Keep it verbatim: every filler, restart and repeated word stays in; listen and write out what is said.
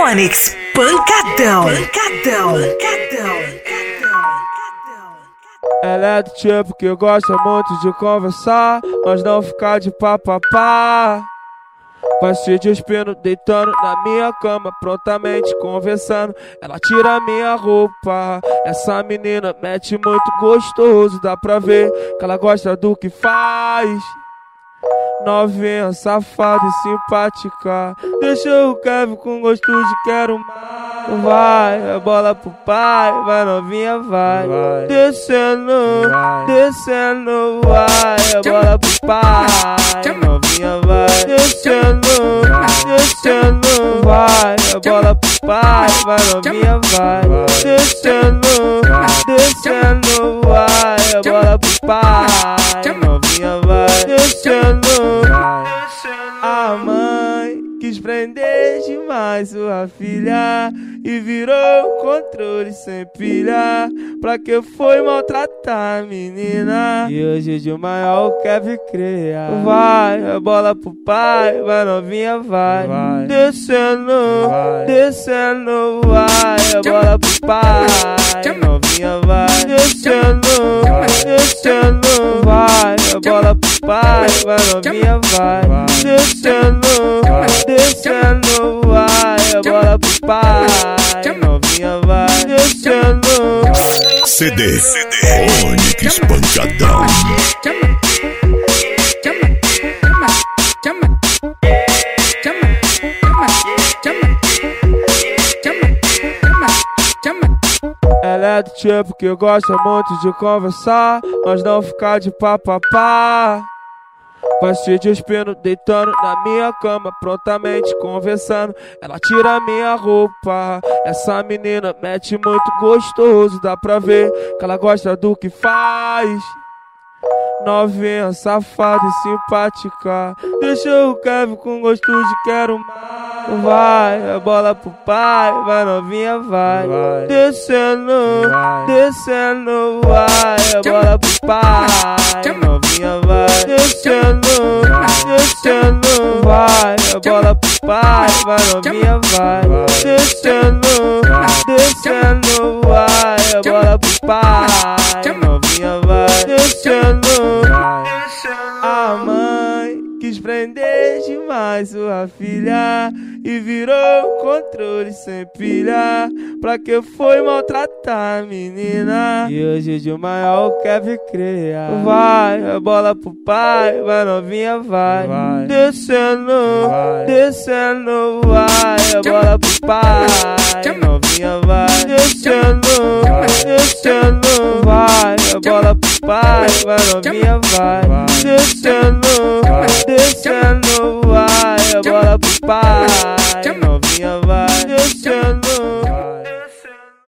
Onix, pancadão, pancadão, pancadão. Ela é do tipo que gosta muito de conversar, mas não ficar de papapá. Vai se despindo, deitando na minha cama, prontamente conversando. Ela tira minha roupa. Essa menina mete muito gostoso, dá pra ver que ela gosta do que faz. Novinha, safada e simpática, deixa o Kevin com gosto de quero mais. Vai, a bola pro pai, vai novinha, vai, vai. Descendo, vai. Descendo, vai, a bola pro pai, novinha, vai. Descendo, descendo, vai, a bola pro pai, vai novinha, vai. Descendo, descendo, vai, a bola pro pai, novinha, vai. Descendo. A mãe quis prender demais sua filha e virou controle sem pilha. Pra que foi maltratar a menina? E hoje de maior quer vir criar. Vai, a bola pro pai, vai novinha, vai, vai. Descendo, vai. Descendo, vai, a bola pro pai, novinha, vai. Descendo, descendo, vai, a bola pro pai, vai novinha, vai. Descendo, descendo, vai, a bola pro pai, novinha, vai. Descendo. C D, Onix pancadão. Ela é do tipo que gosta muito de conversar, mas não ficar de papapá. Vai se despindo, deitando na minha cama, prontamente conversando. Ela tira minha roupa. Essa menina mete muito gostoso, dá pra ver que ela gosta do que faz. Novinha, safada e simpática, deixa o Kevin com gosto de quero mais. Vai, a bola pro pai, vai novinha, vai, vai. Descendo, vai. Descendo, vai, a bola pro pai, novinha, vai. Descendo, descendo, vai, a bola pro pai, vai novinha, vai. Descendo, descendo, vai, a bola pro pai, novinha, vai. Descendo. A mãe quis prender demais sua filha e virou controle sem pilha. Pra que foi maltratar a menina? E hoje de maior quer vir criar. Vai, a bola pro pai, vai novinha, vai, vai. Descendo, vai. Descendo, vai, a bola pro pai, novinha, vai. Descendo, descendo, vai, a bola pro pai, vai novinha, vai. Descendo, descendo.